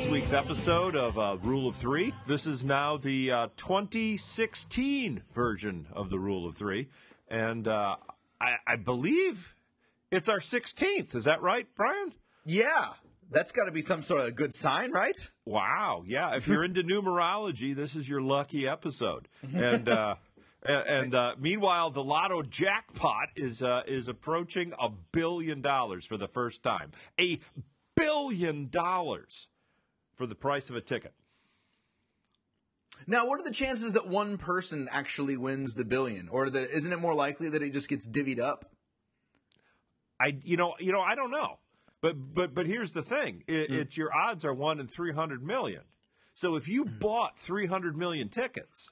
this week's episode of Rule of Three. This is now the 2016 version of the Rule of Three. And I believe it's our 16th. Is that right, Brian? Yeah. That's got to be some sort of good sign, right? Wow. Yeah. If you're into numerology, this is your lucky episode. And meanwhile, the Lotto jackpot is approaching $1 billion for the first time. $1 billion for the price of a ticket. Now, what are the chances that one person actually wins the billion, or isn't it more likely that it just gets divvied up? I don't know, but here's the thing: it's your odds are 1 in 300 million. So if you bought 300 million tickets,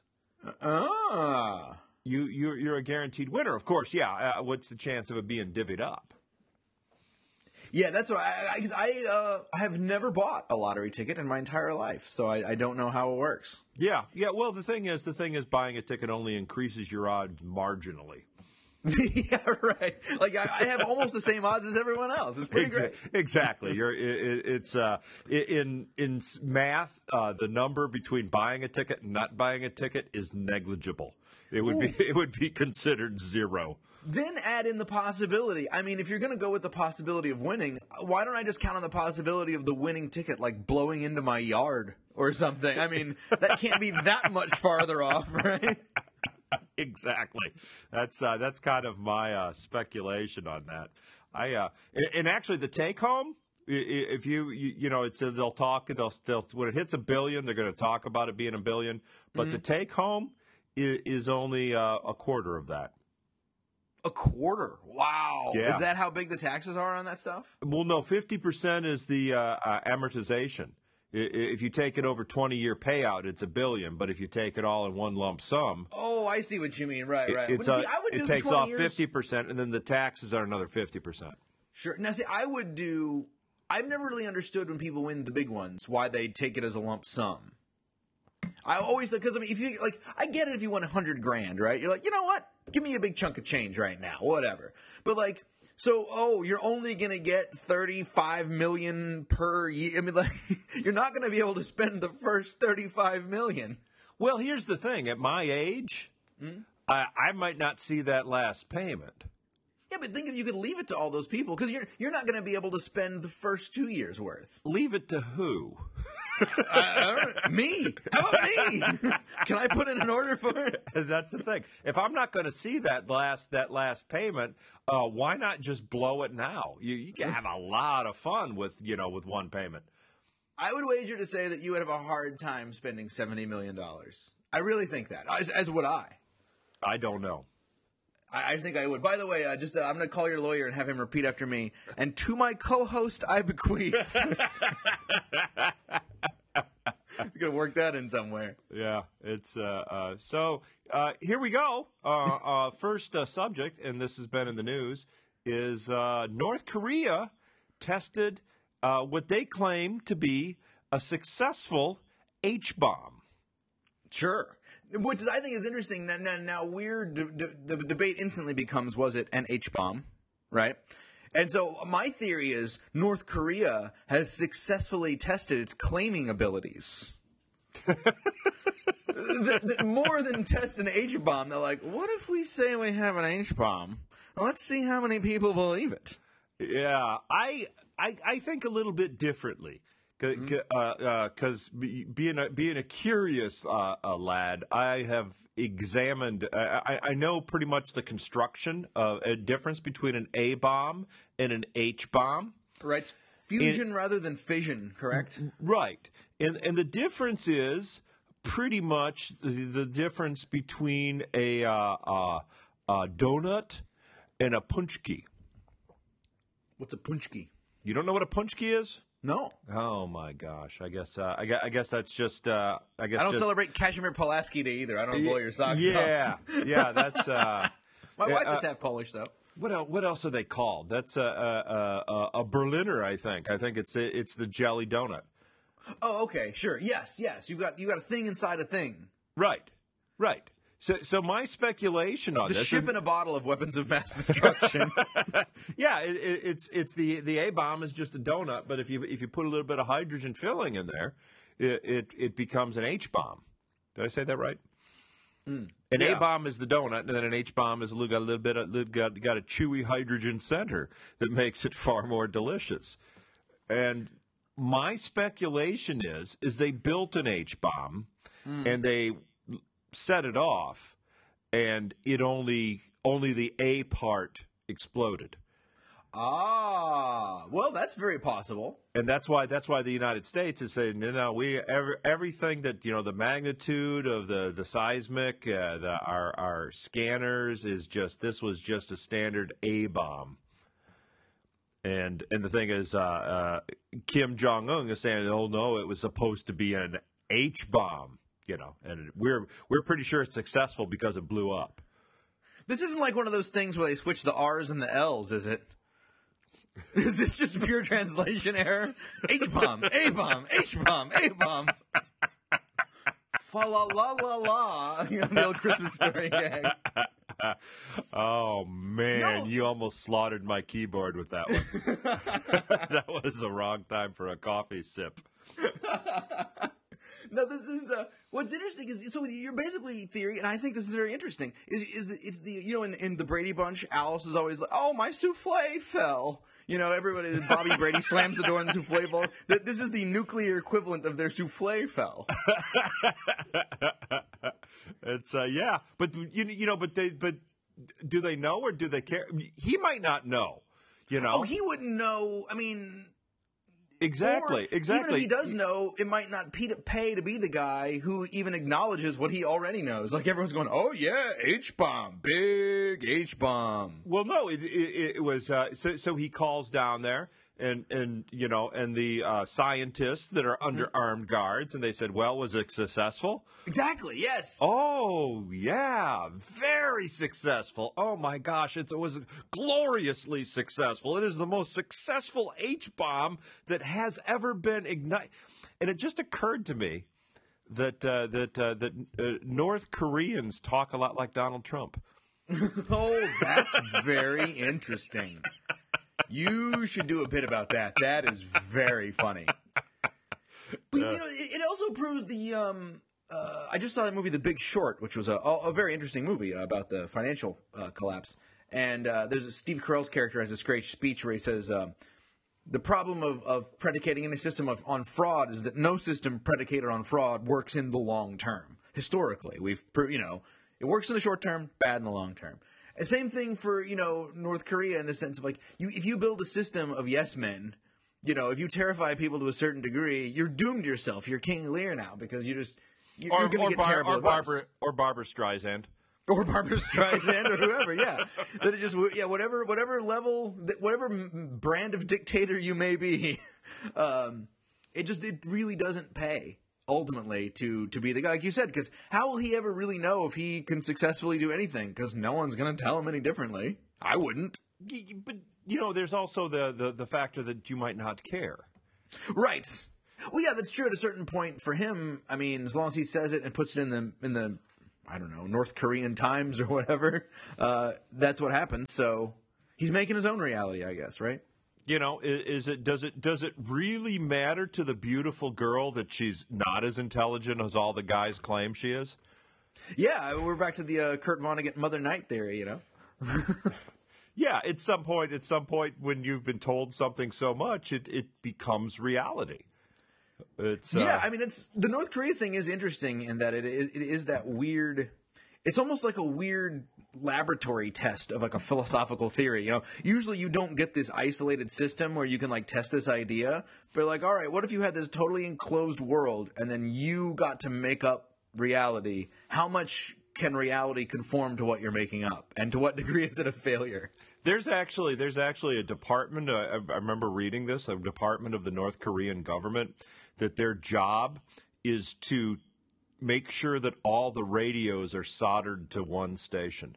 you're a guaranteed winner. Of course, yeah. What's the chance of it being divvied up? Yeah, that's what I have never bought a lottery ticket in my entire life, so I don't know how it works. Yeah. Well, the thing is, buying a ticket only increases your odds marginally. Yeah, right. Like I have almost the same odds as everyone else. It's pretty great. Exactly. It's in math, the number between buying a ticket and not buying a ticket is negligible. It would be considered zero. Then add in the possibility. I mean, if you're going to go with the possibility of winning, why don't I just count on the possibility of the winning ticket like blowing into my yard or something? I mean, that can't be that much farther off, right? Exactly. That's kind of my speculation on that. And actually the take home, if they'll talk, they'll when it hits $1 billion, they're going to talk about it being $1 billion, but the take home is only a quarter of that. A quarter? Wow. Yeah. Is that how big the taxes are on that stuff? Well, no, 50% is the amortization. If you take it over 20-year payout, it's $1 billion. But if you take it all in one lump sum, oh, I see what you mean. Right. It takes off 50%, and then the taxes are another 50%. Sure. Now, see, I've never really understood when people win the big ones why they take it as a lump sum. I always, because I mean, if you I get it if you won $100,000, right? You're like, you know what? Give me a big chunk of change right now, whatever. But you're only gonna get $35 million per year. I mean, you're not gonna be able to spend the first $35 million. Well, here's the thing: at my age, I might not see that last payment. Yeah, but think if you could leave it to all those people, because you're not going to be able to spend the first 2 years worth. Leave it to who? Me. How about me? Can I put in an order for it? That's the thing. If I'm not going to see that last payment, why not just blow it now? You can have a lot of fun with one payment. I would wager to say that you would have a hard time spending $70 million. I really think that. As would I. I don't know. I think I would. By the way, I'm going to call your lawyer and have him repeat after me. And to my co-host, I bequeath. You're going to work that in somewhere. Yeah, it's so here we go. First subject, and this has been in the news, is North Korea tested what they claim to be a successful H-bomb. Sure. Which I think is interesting. Now the debate instantly becomes, was it an H-bomb, right? And so my theory is North Korea has successfully tested its claiming abilities. More than test an H-bomb, they're like, what if we say we have an H-bomb? Well, let's see how many people believe it. Yeah, I think a little bit differently. Because being a curious lad, I have examined. I know pretty much the construction of a difference between an A bomb and an H bomb. Right, it's fusion rather than fission, correct? Right, and the difference is pretty much the difference between a donut and a punchki. What's a punchki? You don't know what a punchki is? No. Oh my gosh! I guess that's just. I don't celebrate Kazimierz Pulaski Day either. I don't blow your socks off. Yeah. That's. My wife is half Polish though. What else are they called? That's a Berliner, I think. I think it's the jelly donut. Oh, okay, sure. Yes. You got a thing inside a thing. Right. So my speculation on The this, ship in a bottle of weapons of mass destruction. yeah, it's the A bomb is just a donut, but if you put a little bit of hydrogen filling in there, it becomes an H bomb. Did I say that right? An Yeah. A bomb is the donut, and then an H bomb is got a little bit got a chewy hydrogen center that makes it far more delicious. And my speculation is they built an H bomb and they set it off, and it only the A part exploded. Well, that's very possible. And that's why the United States is saying, everything that, the magnitude of the seismic, our scanners this was just a standard A bomb. And the thing is, Kim Jong Un is saying, oh no, it was supposed to be an H bomb, and we're pretty sure it's successful because it blew up. This isn't like one of those things where they switch the R's and the L's, is it? Is this just a pure translation error? H-bomb, A-bomb, H-bomb, A-bomb. Fa la la la la. The old Christmas story gag. Oh, man, No. you almost slaughtered my keyboard with that one. That was the wrong time for a coffee sip. No, this is what's interesting is so you're basically theory, and I think this is very interesting. It's the in the Brady Bunch, Alice is always like, "Oh, my souffle fell." Everybody, Bobby Brady slams the door and the souffle falls. This is the nuclear equivalent of their souffle fell. It's but but do they know or do they care? He might not know. Oh, he wouldn't know. I mean. Exactly. Even if he does know, it might not pay to be the guy who even acknowledges what he already knows. Like everyone's going, "Oh yeah, H-bomb, big H-bomb." Well, no, it was so he calls down there and the scientists that are under armed guards, and they said, "Well, was it successful?" Exactly. Yes. Oh, yeah, very successful. Oh, my gosh, it was gloriously successful. It is the most successful H-bomb that has ever been ignited. And it just occurred to me that North Koreans talk a lot like Donald Trump. Oh, that's very interesting. You should do a bit about that. That is very funny. But, it also proves the... I just saw that movie, The Big Short, which was a very interesting movie about the financial collapse. And there's Steve Carell's character has this great speech where he says, the problem of predicating any system on fraud is that no system predicated on fraud works in the long term. Historically, it works in the short term, bad in the long term. And same thing for, North Korea in the sense of if you build a system of yes men, if you terrify people to a certain degree, you're doomed yourself. You're King Lear now because you're going to get terrible advice. Barbara Streisand. Or Barbara Streisand or whoever, yeah. That it just, whatever level, whatever brand of dictator you may be, it really doesn't pay ultimately to be the guy, like you said, because how will he ever really know if he can successfully do anything? Because no one's going to tell him any differently. I wouldn't. But there's also the factor that you might not care. Right. Well, yeah, that's true at a certain point for him. I mean, as long as he says it and puts it in the I don't know, North Korean Times or whatever, that's what happens. So he's making his own reality, I guess, right? Does it really matter to the beautiful girl that she's not as intelligent as all the guys claim she is? Yeah, we're back to the Kurt Vonnegut Mother Night theory, Yeah, at some point when you've been told something so much, it becomes reality. I mean, the North Korea thing is interesting in that it is that weird. It's almost like a weird laboratory test of like a philosophical theory. Usually you don't get this isolated system where you can test this idea. But all right, what if you had this totally enclosed world and then you got to make up reality? How much can reality conform to what you're making up, and to what degree is it a failure? There's actually a department. I remember reading this. A department of the North Korean government that their job is to make sure that all the radios are soldered to one station,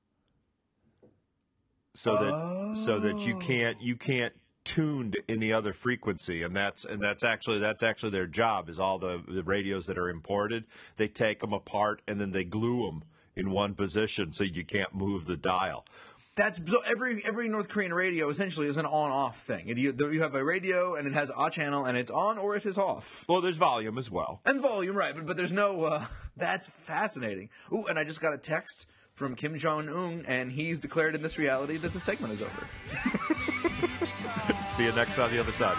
so that you can't tune to any other frequency, and that's actually their job. Is all the radios that are imported, they take them apart and then they glue them in one position so you can't move the dial. That's so every North Korean radio essentially is an on-off thing. You have a radio and it has a channel and it's on or it is off. Well, there's volume as well. And volume, right? But there's no. That's fascinating. Ooh, and I just got a text from Kim Jong Un, and he's declared in this reality that the segment is over. See you next on the other side.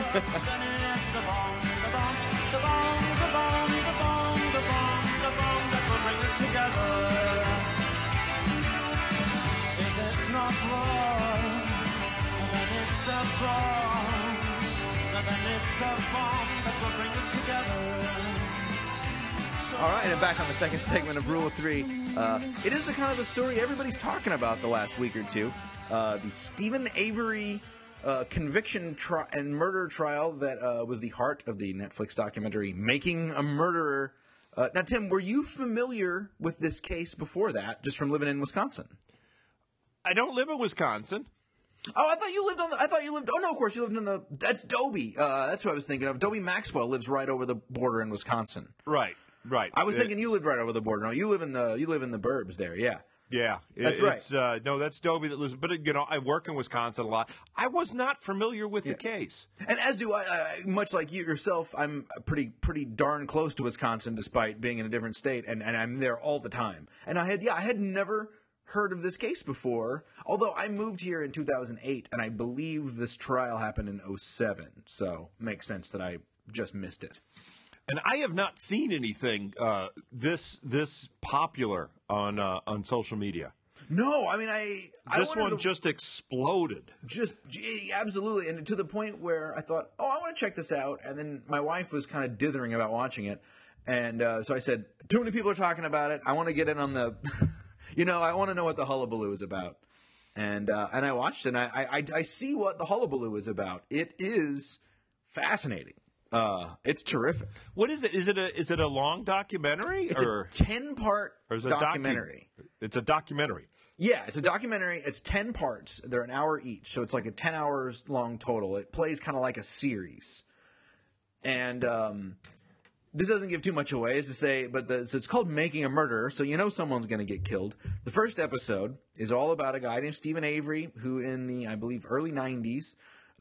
All right, and back on the second segment of Rule of Three. It is the kind of the story everybody's talking about the last week or two. The Stephen Avery conviction and murder trial that was the heart of the Netflix documentary Making a Murderer. Now, Tim, were you familiar with this case before that, just from living in Wisconsin? I don't live in Wisconsin. Oh, I thought you lived on the. I thought you lived. Oh no, of course you lived in the. That's Dobie. That's what I was thinking of. Dobie Maxwell lives right over the border in Wisconsin. Right. I was thinking you lived right over the border. No, you live in the burbs there. Yeah. Yeah, that's right. It's, no, that's Dobie that lives. But I work in Wisconsin a lot. I was not familiar with the case, and as do I. Much like you yourself, I'm pretty darn close to Wisconsin, despite being in a different state, and I'm there all the time. And I had never heard of this case before. Although I moved here in 2008, and I believe this trial happened in 2007. So makes sense that I just missed it. And I have not seen anything this popular on social media. No, I mean this one just exploded. Just absolutely, and to the point where I thought, oh, I want to check this out. And then my wife was kind of dithering about watching it, and so I said, too many people are talking about it. I want to get in on the, I want to know what the hullabaloo is about. And I watched it, and I see what the hullabaloo is about. It is fascinating. It's terrific. What is it? Is it a long documentary? It's a 10-part documentary. It's a documentary. Yeah, it's a documentary. It's 10 parts. They're an hour each, so it's like a 10 hours long total. It plays kind of like a series. And this doesn't give too much away, as to say, but so it's called Making a Murderer, so someone's going to get killed. The first episode is all about a guy named Stephen Avery, who in the, I believe, early 90s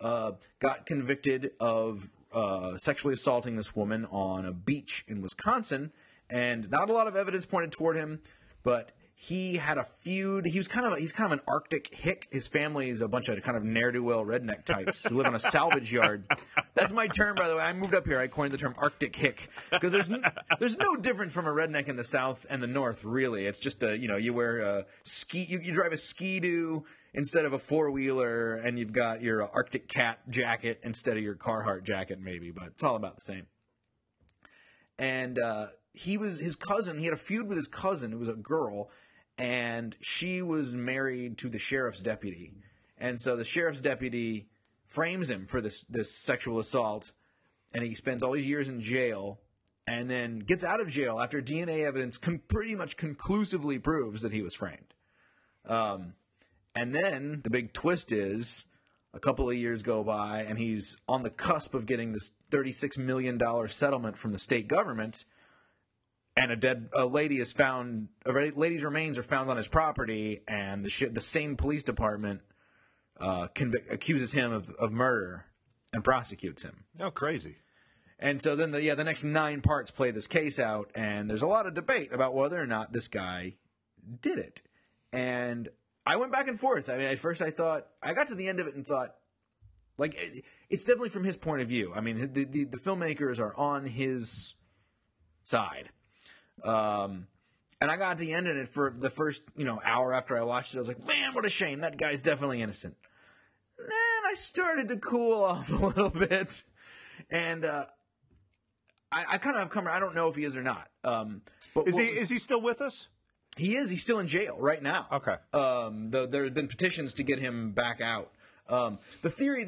got convicted of sexually assaulting this woman on a beach in Wisconsin, and not a lot of evidence pointed toward him, but he had a feud. He's kind of an Arctic hick. His family is a bunch of kind of ne'er-do-well redneck types who live on a salvage yard. That's my term, by the way. I moved up here. I coined the term Arctic hick because there's no difference from a redneck in the South and the North, really. It's just you wear a ski, you drive a Ski-Doo instead of a four-wheeler, and you've got your Arctic Cat jacket instead of your Carhartt jacket, maybe, but it's all about the same. And his cousin. He had a feud with his cousin, who was a girl, and she was married to the sheriff's deputy. And so the sheriff's deputy frames him for this sexual assault, and he spends all these years in jail, and then gets out of jail after DNA evidence pretty much conclusively proves that he was framed. And then the big twist is a couple of years go by, and he's on the cusp of getting this $36 million settlement from the state government, and a lady's remains are found on his property, and the same police department accuses him of murder and prosecutes him. Oh, crazy. And so then the next 9 parts play this case out, and there's a lot of debate about whether or not this guy did it. And I went back and forth. I mean, at first I got to the end of it and thought, like, it's definitely from his point of view. I mean, the filmmakers are on his side. And I got to the end of it for the first, hour after I watched it. I was like, man, what a shame. That guy's definitely innocent. Then I started to cool off a little bit. And I kind of have come. I don't know if he is or not. But is he still with us? He is. He's still in jail right now. Okay. There have been petitions to get him back out. The theory.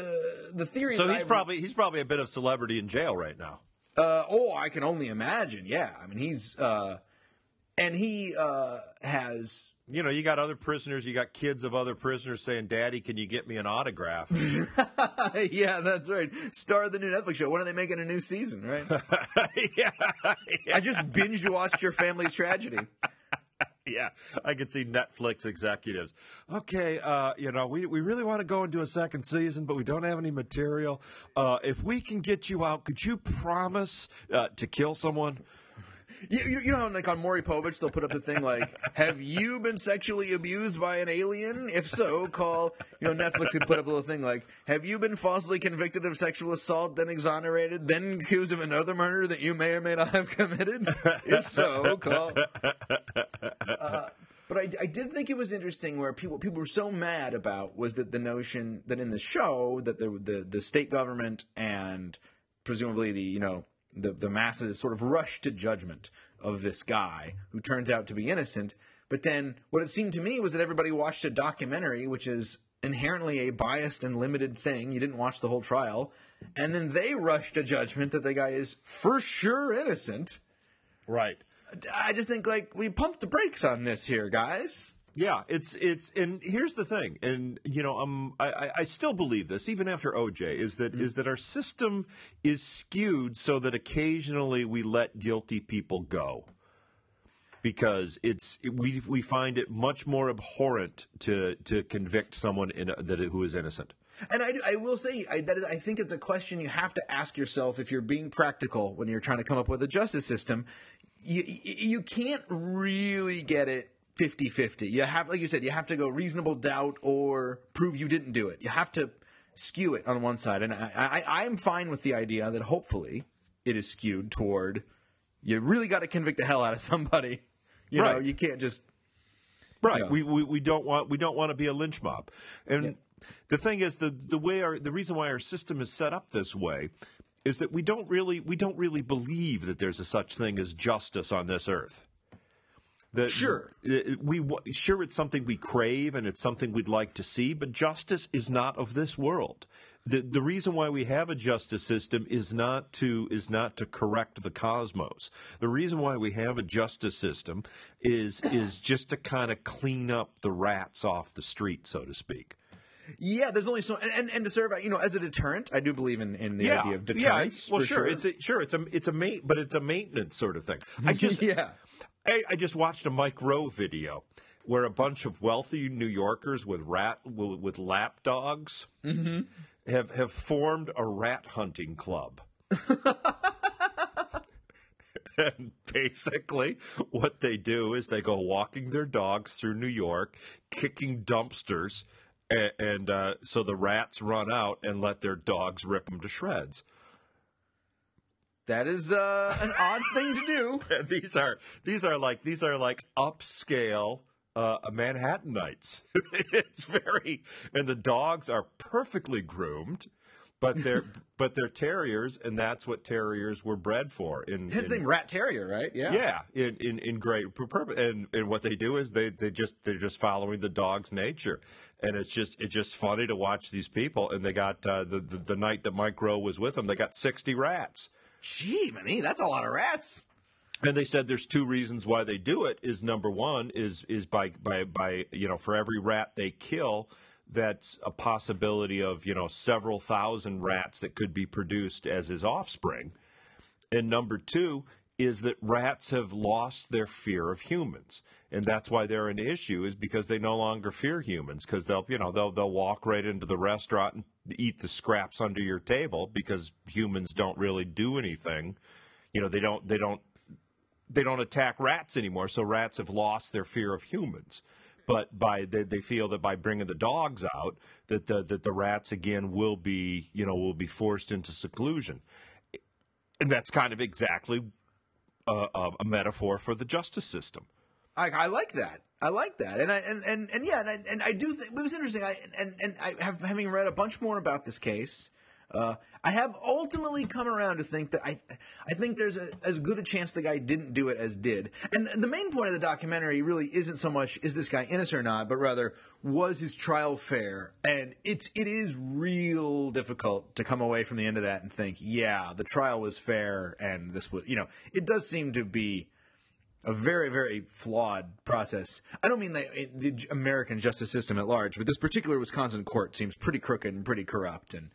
So he's probably a bit of celebrity in jail right now. I can only imagine. Yeah. I mean, he's and he has. You got other prisoners. You got kids of other prisoners saying, "Daddy, can you get me an autograph?" Yeah, that's right. Star of the new Netflix show. When are they making a new season? Right? Yeah. I just binge watched Your Family's Tragedy. Yeah, I could see Netflix executives. Okay, we really want to go and do a second season, but we don't have any material. If we can get you out, could you promise to kill someone? You know how, like, on Maury Povich, they'll put up the thing like, have you been sexually abused by an alien? If so, call, Netflix could put up a little thing like, have you been falsely convicted of sexual assault, then exonerated, then accused of another murder that you may or may not have committed? If so, call. But I did think it was interesting where people were so mad about was that the notion that in the show that the state government and presumably the masses sort of rushed to judgment of this guy who turns out to be innocent. But then what it seemed to me was that everybody watched a documentary, which is inherently a biased and limited thing. You didn't watch the whole trial. And then they rushed to judgment that the guy is for sure innocent. Right. I just think, like, we pumped the brakes on this here, guys. Yeah, it's and here's the thing, and I still believe this even after OJ is that our system is skewed so that occasionally we let guilty people go because we find it much more abhorrent to convict someone who is innocent. And I will say I think it's a question you have to ask yourself if you're being practical when you're trying to come up with a justice system. You can't really get it 50-50. You have, like you said, you have to go reasonable doubt or prove you didn't do it. You have to skew it on one side. And I'm fine with the idea that hopefully it is skewed toward you really got to convict the hell out of somebody. You know, you can't just right. We don't want to be a lynch mob. And the thing is the reason why our system is set up this way is that we don't really believe that there's a such thing as justice on this earth. Sure, it's something we crave and it's something we'd like to see, but justice is not of this world. The reason why we have a justice system is not to correct the cosmos. The reason why we have a justice system is just to kind of clean up the rats off the street, so to speak. Yeah, there's only so and to serve, as a deterrent. I do believe in the idea of deterrence. Yeah, sure. It's a maintenance sort of thing. I just watched a Mike Rowe video where a bunch of wealthy New Yorkers with lap dogs have formed a rat hunting club. And basically what they do is they go walking their dogs through New York, kicking dumpsters, and so the rats run out and let their dogs rip them to shreds. That is an odd thing to do. And these are like upscale Manhattanites. It's and the dogs are perfectly groomed, but they're terriers, and that's what terriers were bred for. His name Rat Terrier, right? Yeah. Yeah, in great purpose. And what they do is they're just following the dog's nature, and it's just funny to watch these people. And they got the night that Mike Rowe was with them, they got 60 rats. Gee, man, that's a lot of rats. And they said there's two reasons why they do it. Is number one is by for every rat they kill, that's a possibility of several thousand rats that could be produced as his offspring. And number two is that rats have lost their fear of humans, and that's why they're an issue. Is because they no longer fear humans, because they'll walk right into the restaurant and eat the scraps under your table because humans don't really do anything. They don't attack rats anymore, so rats have lost their fear of humans. But they feel that by bringing the dogs out, that the rats again will be forced into seclusion, and that's kind of exactly a metaphor for the justice system. I like that. And I do think it was interesting. Having read a bunch more about this case, I have ultimately come around to think that I think there's as good a chance the guy didn't do it as did. And the main point of the documentary really isn't so much is this guy innocent or not, but rather was his trial fair? And it is real difficult to come away from the end of that and think, yeah, the trial was fair, and this was, it does seem to be a very, very flawed process. I don't mean the American justice system at large, but this particular Wisconsin court seems pretty crooked and pretty corrupt and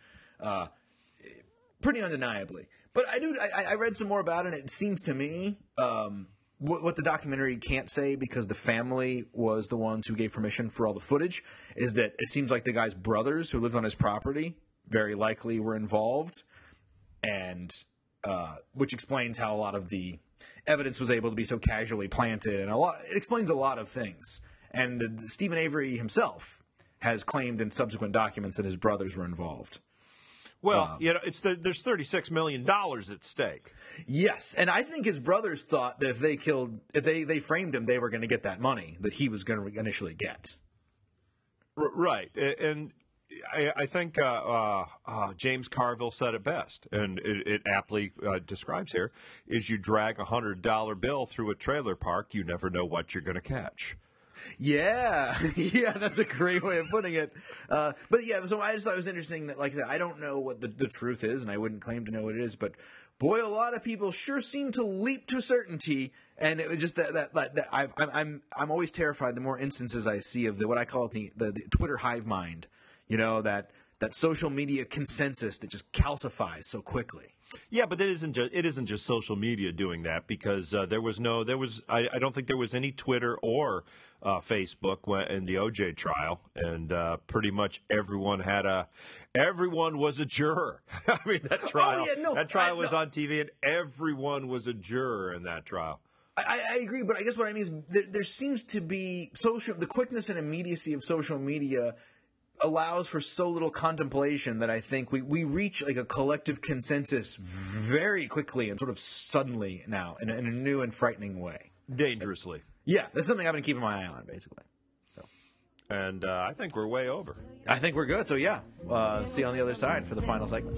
pretty undeniably. But I read some more about it, and it seems to me what the documentary can't say, because the family was the ones who gave permission for all the footage, is that it seems like the guy's brothers who lived on his property very likely were involved, and which explains how a lot of the evidence was able to be so casually planted, and it explains a lot of things. And Stephen Avery himself has claimed in subsequent documents that his brothers were involved. Well, there's $36 million at stake. Yes, and I think his brothers thought that if they framed him, they were going to get that money that he was going to initially get. Right, and I think James Carville said it best, and it aptly describes here, is you drag a $100 bill through a trailer park, you never know what you're going to catch. Yeah, yeah, that's a great way of putting it. But yeah, so I just thought it was interesting that, like I said, I don't know what the truth is, and I wouldn't claim to know what it is, but boy, a lot of people sure seem to leap to certainty, and it was just that I'm always terrified the more instances I see of what I call the Twitter hive mind, that social media consensus that just calcifies so quickly. Yeah, but it isn't just social media doing that, because I don't think there was any Twitter or Facebook in the OJ trial, and pretty much everyone was a juror. I mean, that trial was on TV, and everyone was a juror in that trial. I agree, but I guess what I mean is there seems to be the quickness and immediacy of social media allows for so little contemplation that I think we reach like a collective consensus very quickly and sort of suddenly now in a new and frightening way. Dangerously. Yeah, that's something I've been keeping my eye on, basically. So. And I think we're way over. I think we're good. So, yeah, see you on the other side for the final segment.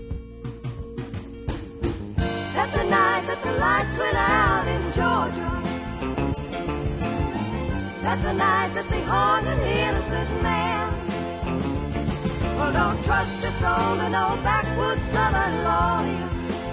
That's a night that the lights went out in Georgia. That's a night that they hung an innocent man. Well, don't trust your soul to no backwoods southern lawyer.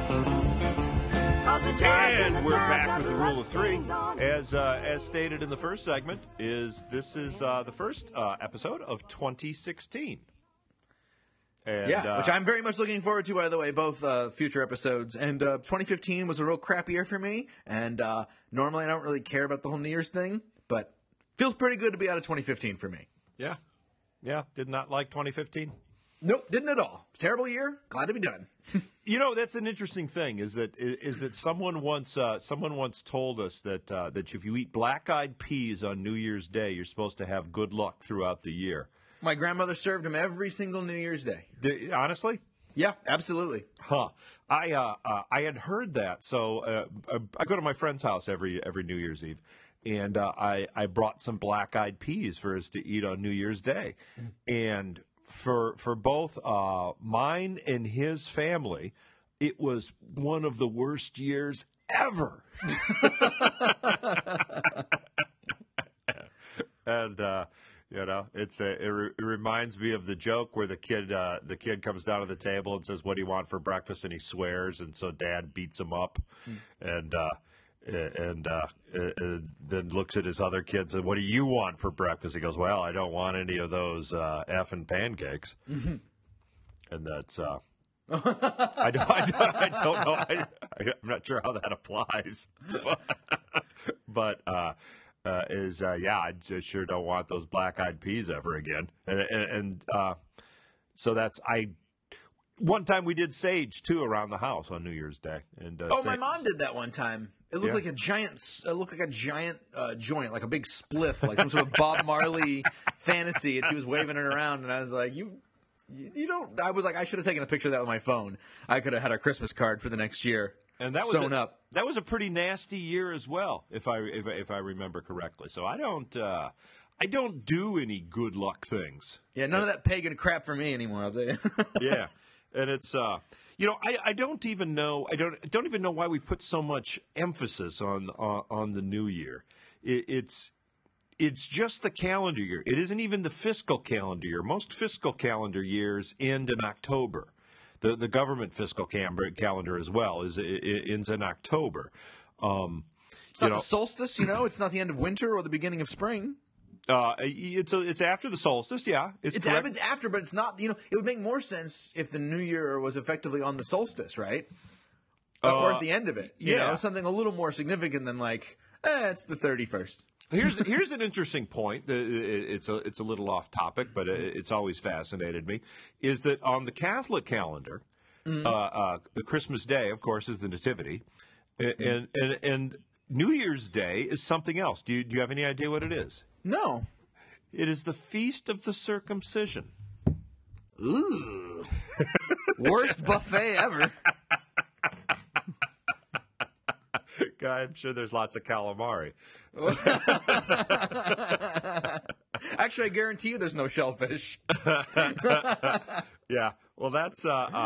And we're back with the rule of three. As stated in the first segment, this is the first episode of 2016. And, which I'm very much looking forward to, by the way, both future episodes. And 2015 was a real crap year for me. And normally I don't really care about the whole New Year's thing, but feels pretty good to be out of 2015 for me. Yeah. Yeah, did not like 2015. Nope, didn't at all. Terrible year. Glad to be done. That's an interesting thing. Is that someone once told us that if you eat black-eyed peas on New Year's Day, you're supposed to have good luck throughout the year. My grandmother served them every single New Year's Day. Honestly? Yeah, absolutely. Huh. I had heard that, so I go to my friend's house every New Year's Eve. And I brought some black-eyed peas for us to eat on New Year's Day. And for both mine and his family, it was one of the worst years ever. And it reminds me of the joke where the kid comes down to the table and says, "What do you want for breakfast?" and he swears, and so Dad beats him up, and then looks at his other kids and, "What do you want for breakfast?" He goes, "Well, I don't want any of those effing pancakes." Mm-hmm. And that's I don't know. I'm not sure how that applies, but I just sure don't want those black-eyed peas ever again. And so that's one time we did sage too around the house on New Year's Day. And my mom did that one time. It looked like a giant. Joint, like a big spliff, like some sort of Bob Marley fantasy. And she was waving it around, and I was like, "You don't." I was like, I should have taken a picture of that with my phone. I could have had a Christmas card for the next year. And that was sewn up. That was a pretty nasty year as well, if I remember correctly. So I don't do any good luck things. Yeah, none of that pagan crap for me anymore. I'll tell you. Yeah, and it's I don't even know why we put so much emphasis on the new year. It's just the calendar year. It isn't even the fiscal calendar year. Most fiscal calendar years end in October. The government fiscal calendar as well ends in October. It's not the solstice, It's not the end of winter or the beginning of spring. It's after the solstice, yeah. It's after, but it's not. It would make more sense if the New Year was effectively on the solstice, right? Or at the end of it. You know, something a little more significant than like It's the 31st. Here's an interesting point. It's a little off topic, but it's always fascinated me. Is that on the Catholic calendar, the Christmas Day, of course, is the Nativity, and New Year's Day is something else. Do you have any idea what it is? No. It is the Feast of the Circumcision. Ooh. Worst buffet ever. I'm sure there's lots of calamari. Actually, I guarantee you there's no shellfish. Yeah, well, that's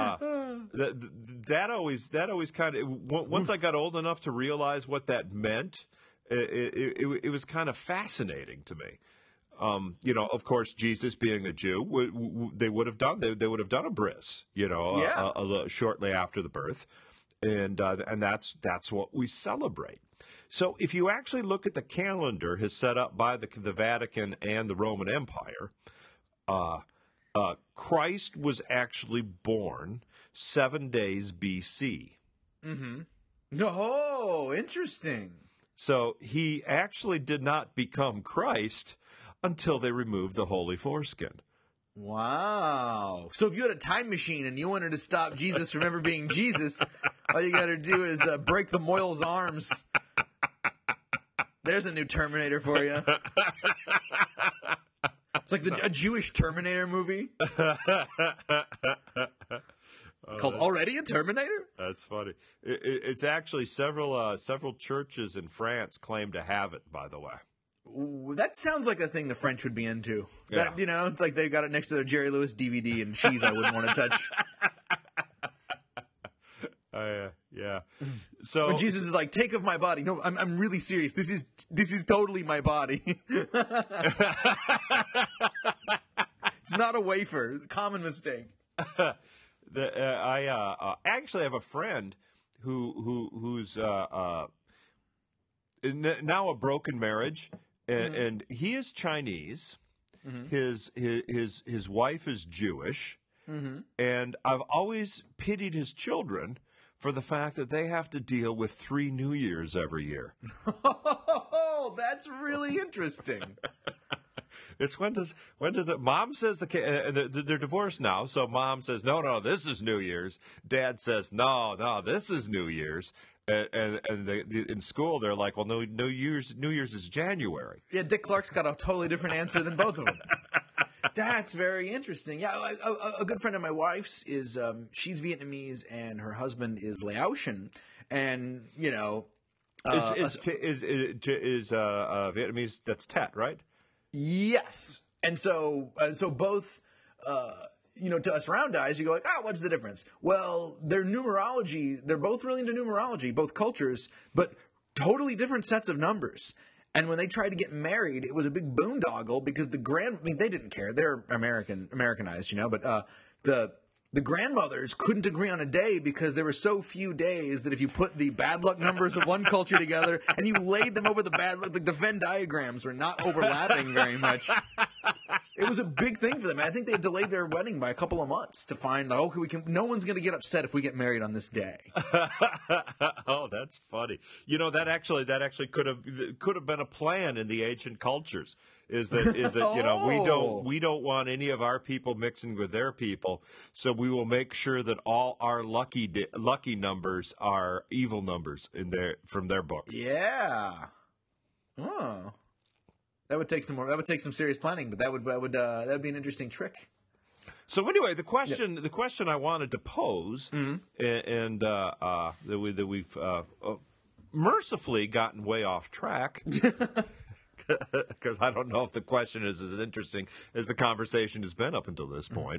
that always kind of, once I got old enough to realize what that meant, it was kind of fascinating to me. Of course, Jesus being a Jew, they would have done a bris, shortly after the birth, and that's what we celebrate. So if you actually look at the calendar as set up by the Vatican and the Roman Empire, Christ was actually born 7 days BC. Mm-hmm. Oh, interesting. So he actually did not become Christ until they removed the holy foreskin. Wow. So if you had a time machine and you wanted to stop Jesus from ever being Jesus, all you got to do is break the Moyle's arms. There's a new Terminator for you. It's like a Jewish Terminator movie. It's called Already a Terminator? That's funny. It's actually several churches in France claim to have it, by the way. Ooh, that sounds like a thing the French would be into. Yeah. It's like they've got it next to their Jerry Lewis DVD and cheese I wouldn't want to touch. Yeah. So when Jesus is like, "Take of my body." No, I'm really serious. This is totally my body. It's not a wafer. Common mistake. I actually have a friend who's now a broken marriage, and he is Chinese. Mm-hmm. His wife is Jewish, and I've always pitied his children for the fact that they have to deal with 3 New Years every year. Oh, that's really interesting. It's when does it? Mom says they're divorced now, so mom says no, this is New Year's. Dad says no, this is New Year's. And in school they're like, well, no, New Year's is January. Yeah, Dick Clark's got a totally different answer than both of them. That's very interesting. Yeah, a good friend of my wife's is she's Vietnamese and her husband is Laotian, and is Vietnamese? That's Tet, right? Yes, and so both. To us round eyes, you go like, what's the difference? Well, their numerology, they're both really into numerology, both cultures, but totally different sets of numbers. And when they tried to get married, it was a big boondoggle because they didn't care. They're Americanized, but the grandmothers couldn't agree on a day because there were so few days that if you put the bad luck numbers of one culture together and you laid them over the bad luck, like the Venn diagrams were not overlapping very much. It was a big thing for them. I think they delayed their wedding by a couple of months to find, no one's going to get upset if we get married on this day. Oh, that's funny. That actually could have been a plan in the ancient cultures. Is that we don't want any of our people mixing with their people, so we will make sure that all our lucky numbers are evil numbers from their book. Yeah. Oh. That would take some serious planning, but that would be an interesting trick. So anyway, the question I wanted to pose, and that we've mercifully gotten way off track, because I don't know if the question is as interesting as the conversation has been up until this point.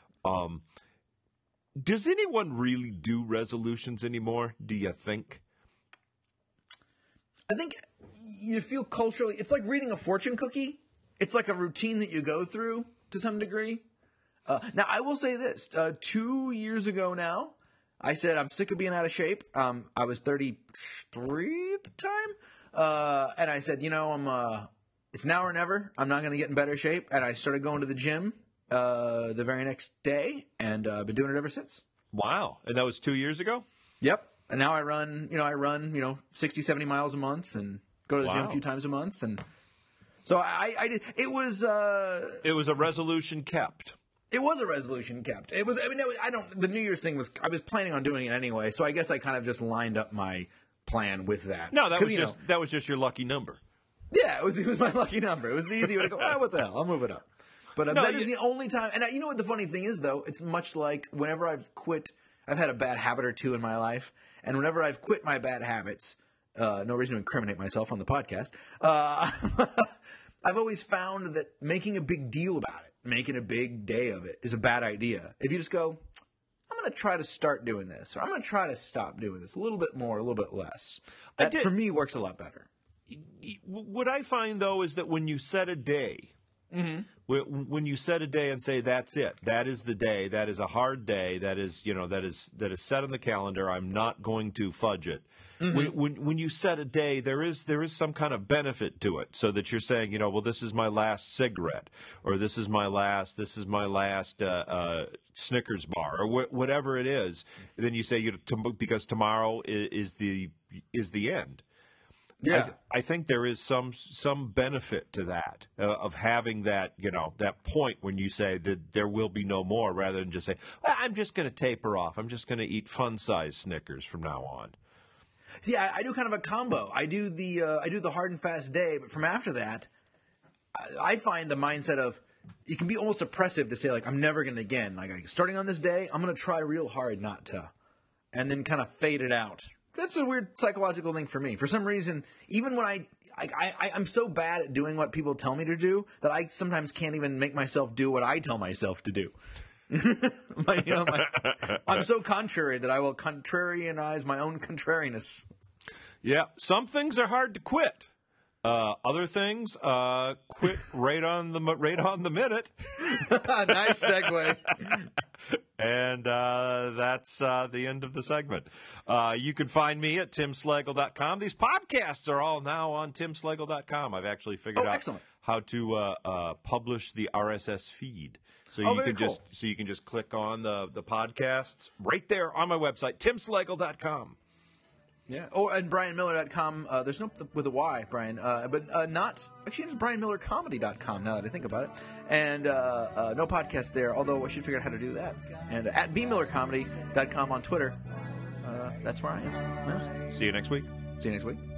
Does anyone really do resolutions anymore? Do you think? I think you feel culturally, it's like reading a fortune cookie. It's like a routine that you go through to some degree. Now, I will say this. 2 years ago now, I said I'm sick of being out of shape. I was 33 at the time. And I said, it's now or never. I'm not going to get in better shape. And I started going to the gym the very next day, and I've been doing it ever since. Wow. And that was 2 years ago? Yep. And now I run 60, 70 miles a month, and Go to the gym Wow. a few times a month, and so I did. It was a resolution kept. It was a resolution kept. It was. I mean, I don't. The New Year's thing was. I was planning on doing it anyway, so I guess I kind of just lined up my plan with that. No, that 'Cause, was that was just your lucky number. Yeah, it was my lucky number. It was the easy way to go. What the hell? I'll move it up. But No, that is the only time. And you know what the funny thing is, though? It's much like whenever I've quit. I've had a bad habit or two in my life, and whenever I've quit my bad habits, no reason to incriminate myself on the podcast. I've always found that making a big deal about it, making a big day of it, is a bad idea. If you just go, I'm going to try to start doing this, or I'm going to try to stop doing this a little bit more, a little bit less. That, for me, works a lot better. What I find, though, is that when you set a day, when you set a day and say that's it, that is the day, that is a hard day, that is set on the calendar, I'm not going to fudge it. When you set a day, there is some kind of benefit to it, so that you're saying, well, this is my last cigarette, or this is my last Snickers bar, or whatever it is. Then you say, because tomorrow is the end. Yeah. I think there is some benefit to that, of having that, that point when you say that there will be no more, rather than just say, I'm just going to taper off. I'm just going to eat fun-sized Snickers from now on. See, I do kind of a combo. I do the hard and fast day, but from after that, I find the mindset of it can be almost oppressive to say, like, I'm never going to again. Like, starting on this day, I'm going to try real hard not to, and then kind of fade it out. That's a weird psychological thing for me. For some reason, even when I'm so bad at doing what people tell me to do that I sometimes can't even make myself do what I tell myself to do. I'm so contrary that I will contrarianize my own contrariness. Yeah, some things are hard to quit. Other things, quit right on the minute. Nice segue. And that's the end of the segment. You can find me at timslagle.com. These podcasts are all now on timslagle.com. I've actually figured out excellent. how to publish the RSS feed. So you can just click on the podcasts right there on my website, timslagle.com. Yeah. Oh, and BrianMiller.com. There's no with a Y, Brian, but not actually. It's BrianMillerComedy.com. Now that I think about it, and no podcast there. Although I should figure out how to do that. And at BMillerComedy.com on Twitter. That's where I am. See you next week. See you next week.